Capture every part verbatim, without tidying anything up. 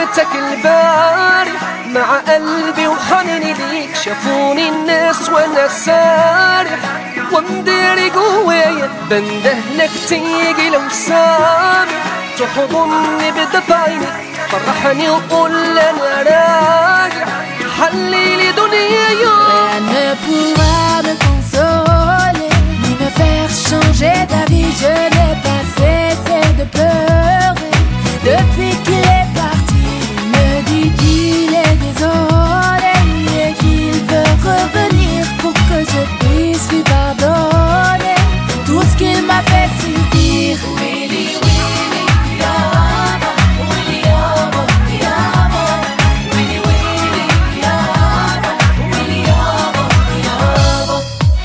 لقيتك البارح مع قلبي وحنيني ليك، شافوني الناس وانا سارح ومداري جوايا بندهلك تيجي لو سامح، تحضني بدفع عيني فرحني وقول انا راجع، حليلي دنيايا. Rien ne pourra me consoler ni me faire changer d'avis. Je n'ai pas cessé de pleurer depuis qu'il est parti. Il me dit qu'il est désolé et qu'il veut revenir pour que je puisse lui pardonner tout ce qu'il m'a fait subir. Willy, Willy, Yama, Willy, Yama, Yama, Willy, Willy, Yama, Willy, Yama, Yama.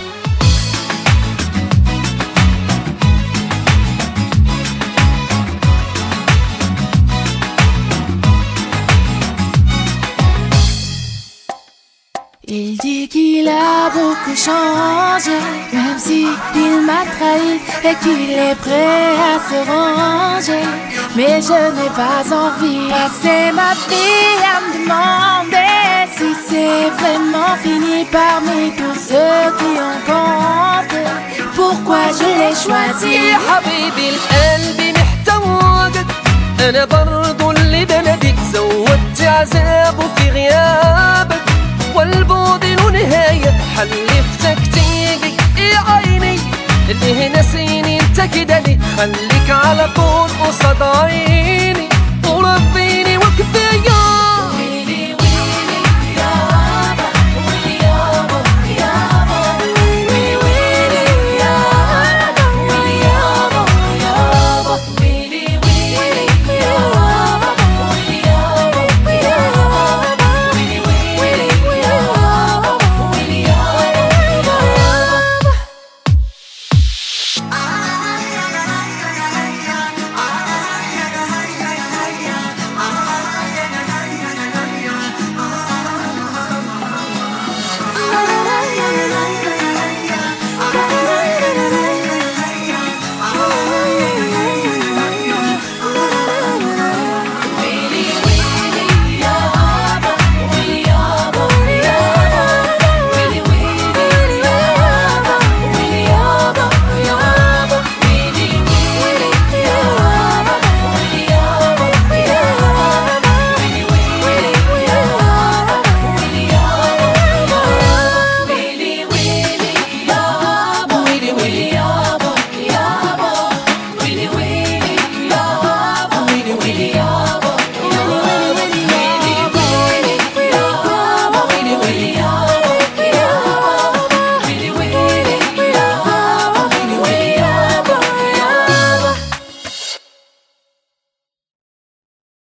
Il dit qu'il a beaucoup changé, même si il m'a trahi et qu'il est prêt à se ranger. Mais je n'ai pas envie de passer ma vie à me demander si c'est vraiment fini parmi tous ceux qui ont compté. Pourquoi je l'ai choisi? يا حبيبي القلب محتاجك، انا برضو اللي بلدك زودت عذابه في غيابك، والبعد له نهاية حلفتك تيجي يا عيني، اللي هنا سيني انت كده ليه، خليك على طول قصاد عيني وربيني